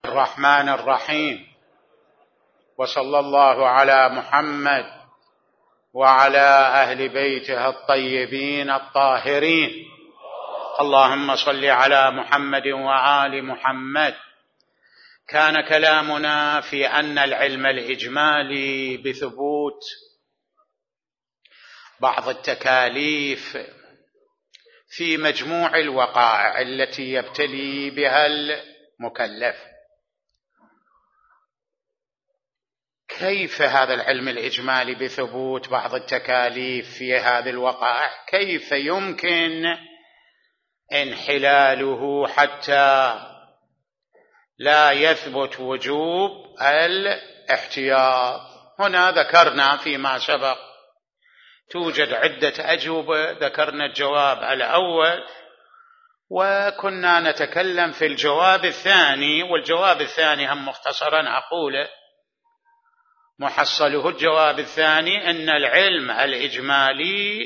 الرحمن الرحيم، وصلى الله على محمد وعلى أهل بيته الطيبين الطاهرين. اللهم صل على محمد وآل محمد. كان كلامنا في أن العلم الإجمالي بثبوت بعض التكاليف في مجموع الوقائع التي يبتلي بها المكلف. كيف هذا العلم الإجمالي بثبوت بعض التكاليف في هذه الوقائع؟ كيف يمكن انحلاله حتى لا يثبت وجوب الاحتياط؟ هنا ذكرنا فيما سبق توجد عدة أجوبة، ذكرنا الجواب الأول وكنا نتكلم في الجواب الثاني، والجواب الثاني هم مختصرا أقوله محصله الجواب الثاني أن العلم الإجمالي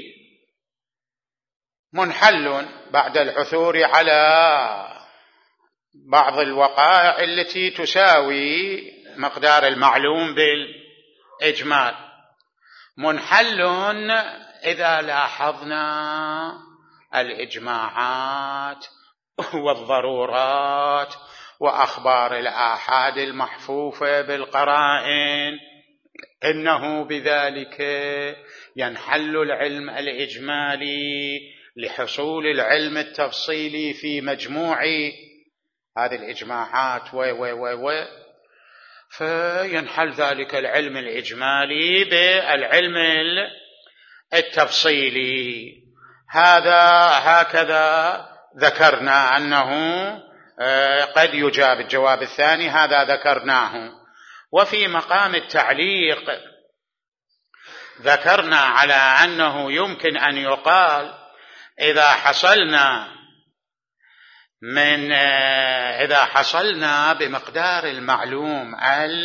منحل بعد العثور على بعض الوقائع التي تساوي مقدار المعلوم بالإجمال. منحل إذا لاحظنا الإجماعات والضرورات وأخبار الآحاد المحفوفة بالقرائن، إنه بذلك ينحل العلم الإجمالي لحصول العلم التفصيلي في مجموع هذه الإجماعات فينحل ذلك العلم الإجمالي بالعلم التفصيلي. هكذا ذكرنا أنه قد يجاب الجواب الثاني، هذا ذكرناه. وفي مقام التعليق ذكرنا على أنه يمكن أن يقال إذا حصلنا بمقدار المعلوم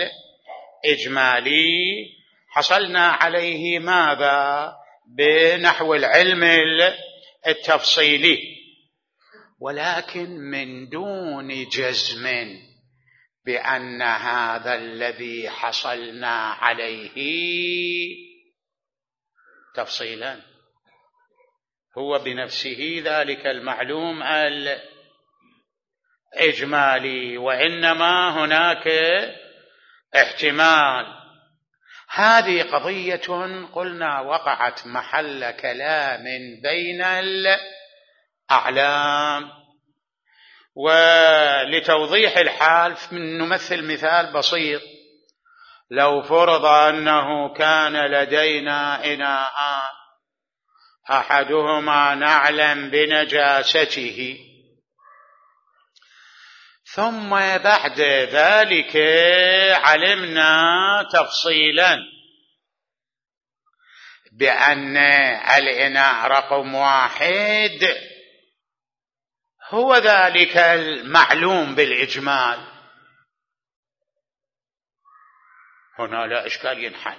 الإجمالي حصلنا عليه ماذا؟ بنحو العلم التفصيلي، ولكن من دون جزم بأن هذا الذي حصلنا عليه تفصيلا هو بنفسه ذلك المعلوم الإجمالي، وإنما هناك احتمال. هذه قضية قلنا وقعت محل كلام بين الأعلام. ولتوضيح الحال نمثل مثال بسيط. لو فرض أنه كان لدينا إناءان أحدهما نعلم بنجاسته، ثم بعد ذلك علمنا تفصيلا بأن الإناء رقم 1 هو ذلك المعلوم بالإجمال، هنا لا إشكال، ينحل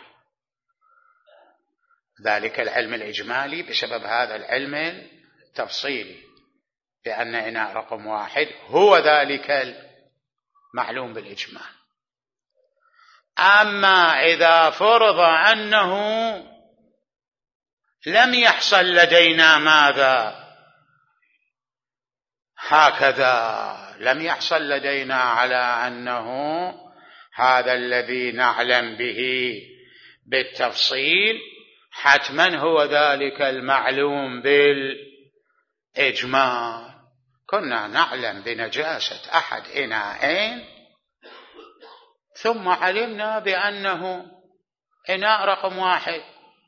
ذلك العلم الإجمالي بسبب هذا العلم التفصيلي بأن إناء رقم 1 هو ذلك المعلوم بالإجمال. أما إذا فرض أنه لم يحصل لدينا ماذا؟ هكذا لم يحصل لدينا على أنه هذا الذي نعلم به بالتفصيل حتما هو ذلك المعلوم بالإجمال. كنا نعلم بنجاسة أحد إناءين ثم علمنا بأنه إناء رقم 1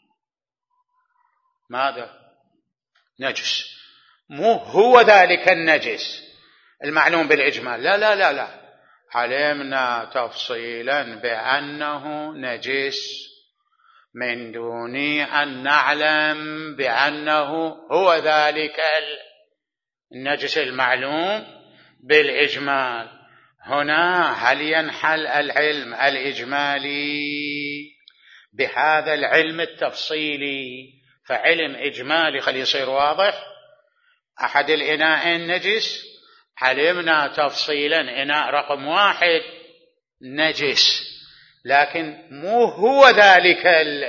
ماذا؟ نجس، مو هو ذلك النجس المعلوم بالإجمال، لا لا لا لا، علمنا تفصيلا بأنه نجس من دون أن نعلم بأنه هو ذلك النجس المعلوم بالإجمال. هنا هل ينحل العلم الإجمالي بهذا العلم التفصيلي؟ فعلم إجمالي خلي يصير واضح، أحد الإناءين نجس، علمنا تفصيلا إناء رقم 1 نجس، لكن مو هو ذلك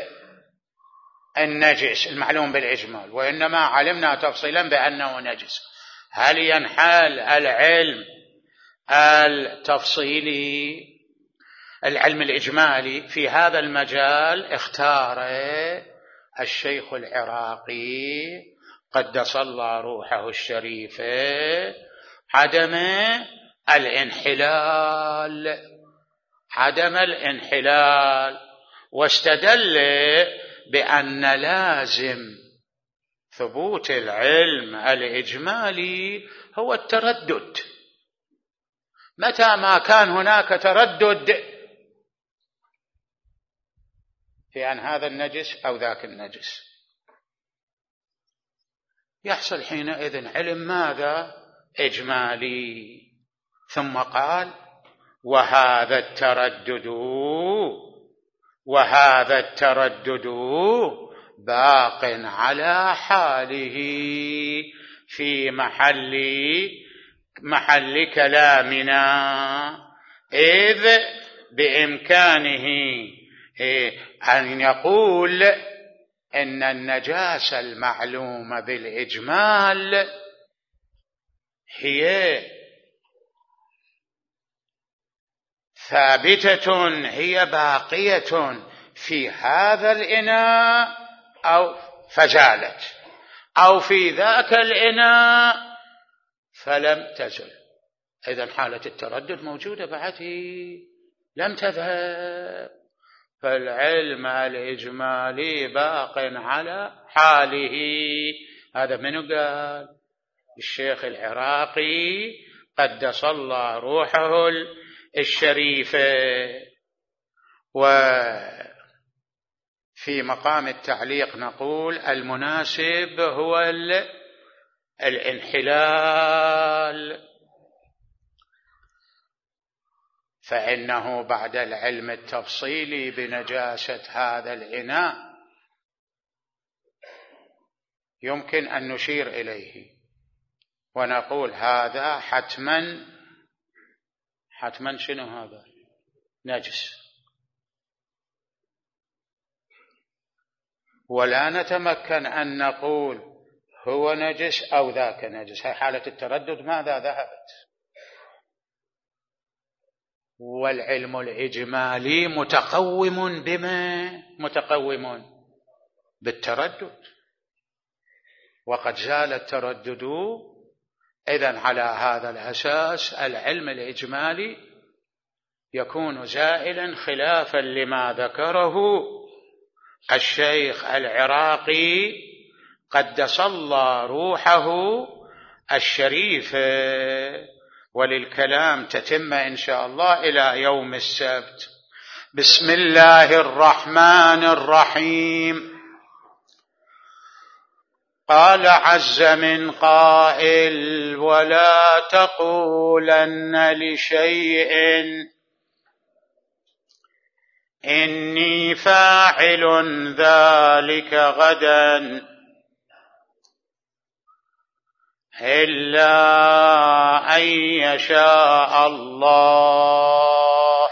النجس المعلوم بالإجمال، وإنما علمنا تفصيلا بأنه نجس. هل ينحل العلم التفصيلي العلم الإجمالي في هذا المجال؟ اختار الشيخ العراقي قدس الله روحه الشريفة عدم الانحلال، واستدل بأن لازم ثبوت العلم الإجمالي هو التردد. متى ما كان هناك تردد في أن هذا النجس أو ذاك النجس، يحصل حينئذ علم ماذا؟ إجمالي. ثم قال: وهذا التردد باق على حاله في محل كلامنا، إذ بإمكانه أن يقول إن النجاسة المعلومة بالإجمال هي ثابتة، هي باقية في هذا الإناء أو فزالت، أو في ذاك الإناء فلم تزل. إذن حالة التردد موجودة بعده لم تذهب، فالعلم الإجمالي باق على حاله. هذا منو قال؟ الشيخ العراقي قدس الله روحه الشريفة. وفي مقام التعليق نقول: المناسب هو الانحلال، فإنه بعد العلم التفصيلي بنجاسة هذا الإناء يمكن أن نشير إليه ونقول هذا حتما شنو هذا؟ نجس، ولا نتمكن أن نقول هو نجس أو ذاك نجس. هي حالة التردد ماذا ذهبت؟ والعلم الإجمالي متقوم بما متقوم بالتردد، وقد زال التردد. إذن على هذا الأساس العلم الإجمالي يكون زائلا، خلافا لما ذكره الشيخ العراقي قدس الله روحه الشريفة. وللكلام تتم إن شاء الله إلى يوم السبت. بسم الله الرحمن الرحيم. قال عز من قائل: ولا تقولن لشيء إني فاعل ذلك غدا إلا أن يشاء الله.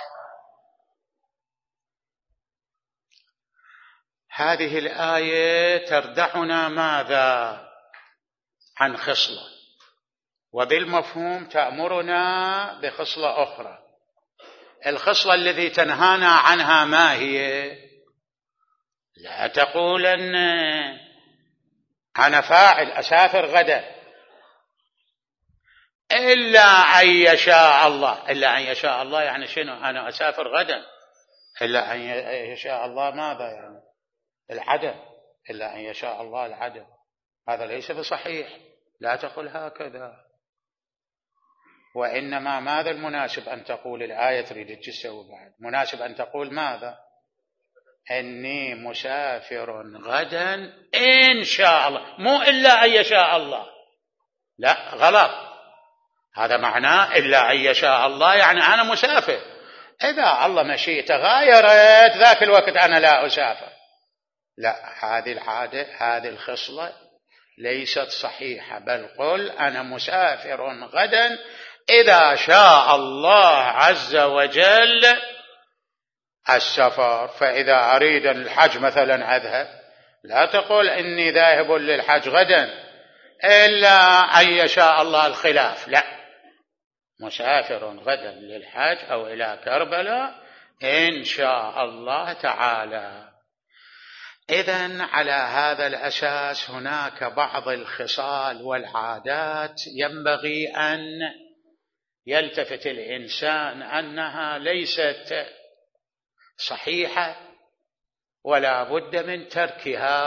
هذه الآية تردحنا ماذا؟ عن خصلة، وبالمفهوم تأمرنا بخصلة أخرى. الخصلة التي تنهانا عنها ما هي؟ لا تقولن أنا فاعل أسافر غدا إلا أن يشاء الله. إلا أن يشاء الله يعني شنو؟ أنا أسافر غدا إلا أن يشاء الله ماذا يعني؟ العدم. إلا أن يشاء الله العدم. هذا ليس بصحيح، لا تقل هكذا. وإنما ماذا المناسب أن تقول؟ الآية تريد تسوي بعد مناسب أن تقول ماذا؟ إني مسافر غدا إن شاء الله، مو إلا أن يشاء الله. لا، غلط. هذا معناه إلا أن يشاء الله يعني أنا مسافر، إذا الله مشيئته غايرت ذاك الوقت أنا لا أسافر. لا، هذه العادة، هذه الخصلة ليست صحيحة، بل قل أنا مسافر غدا إذا شاء الله عز وجل السفر. فإذا أريد الحج مثلا أذهب، لا تقول إني ذاهب للحج غدا إلا أن يشاء الله الخلاف، لا، مسافر غدا للحج أو إلى كربلاء إن شاء الله تعالى. إذن على هذا الأساس هناك بعض الخصال والعادات ينبغي أن يلتفت الإنسان أنها ليست صحيحة ولا بد من تركها،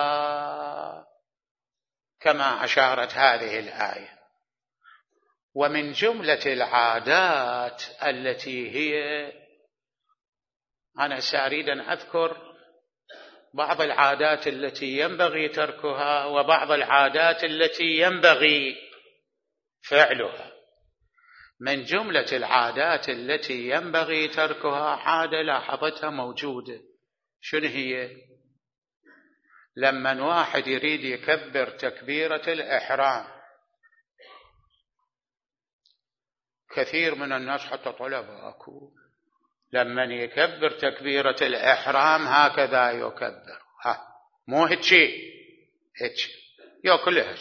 كما أشارت هذه الآية. ومن جملة العادات التي هي، أنا سأريد أن أذكر بعض العادات التي ينبغي تركها وبعض العادات التي ينبغي فعلها. من جملة العادات التي ينبغي تركها عادة لاحظتها موجودة، شنو هي؟ لما واحد يريد يكبر تكبيرة الإحرام، كثير من الناس حتى طلبة أكو لما يكبر تكبيرة الإحرام هكذا يكبر، مو هيك يأكل هيك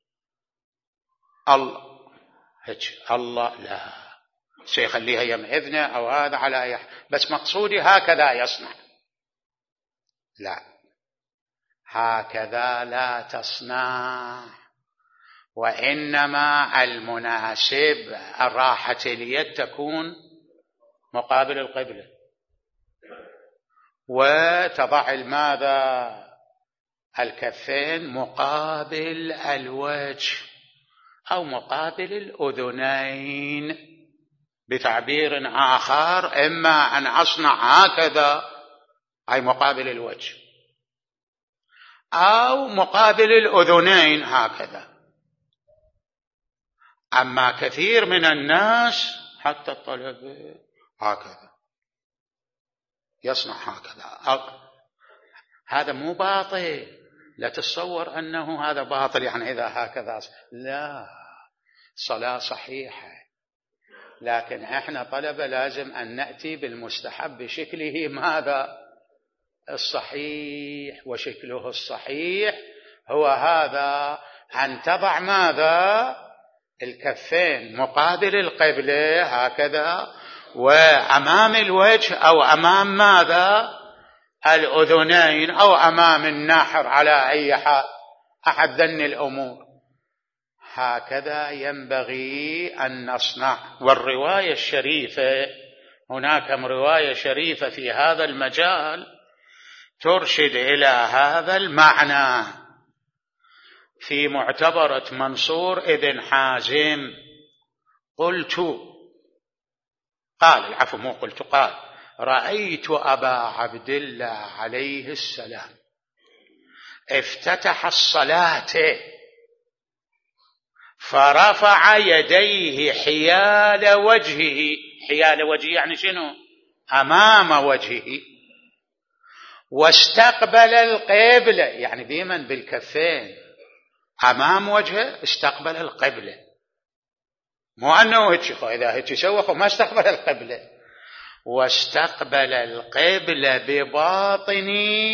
الله هيك الله، لا، سيخليها يم إذنه أو هذا على بس مقصودي هكذا يصنع، لا، هكذا لا تصنع، وإنما المناسب الراحة اليد تكون مقابل القبلة، وتضع الماذا الكفين مقابل الوجه أو مقابل الأذنين، بتعبير آخر إما أن أصنع هكذا أي مقابل الوجه أو مقابل الأذنين هكذا. أما كثير من الناس حتى الطلبة هكذا يصنع هكذا، هذا مو باطل، لا تتصور أنه هذا باطل يعني إذا هكذا، لا، صلاة صحيحة، لكن احنا طلبة لازم أن نأتي بالمستحب بشكله ماذا الصحيح، وشكله الصحيح هو هذا، أن تضع ماذا الكفين مقابل القبلة هكذا، وأمام الوجه أو أمام ماذا الأذنين أو أمام النحر على أي حال أحد ذن الأمور، هكذا ينبغي أن نصنع. والرواية الشريفة، هناك رواية شريفة في هذا المجال ترشد إلى هذا المعنى، في معتبرة منصور ابن حازم، قال رأيت أبا عبد الله عليه السلام افتتح الصلاة فرفع يديه حيال وجهه يعني شنو؟ أمام وجهه، واستقبل القبلة، يعني بيمن بالكفين أمام وجهه استقبل القبلة، مو أنه هيك إذا هيك سوى ما استقبل القبلة، واستقبل القبلة بباطن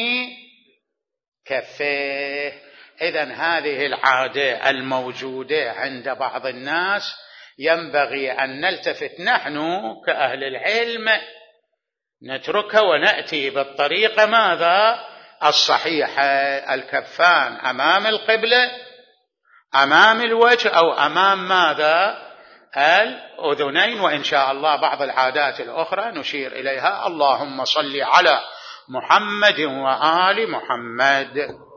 كفيه. إذن هذه العادة الموجودة عند بعض الناس ينبغي أن نلتفت نحن كأهل العلم نتركها ونأتي بالطريقة ماذا الصحيحة، الكفان أمام القبلة أمام الوجه أو أمام ماذا الأذنين. وإن شاء الله بعض العادات الأخرى نشير إليها. اللهم صل على محمد وآل محمد.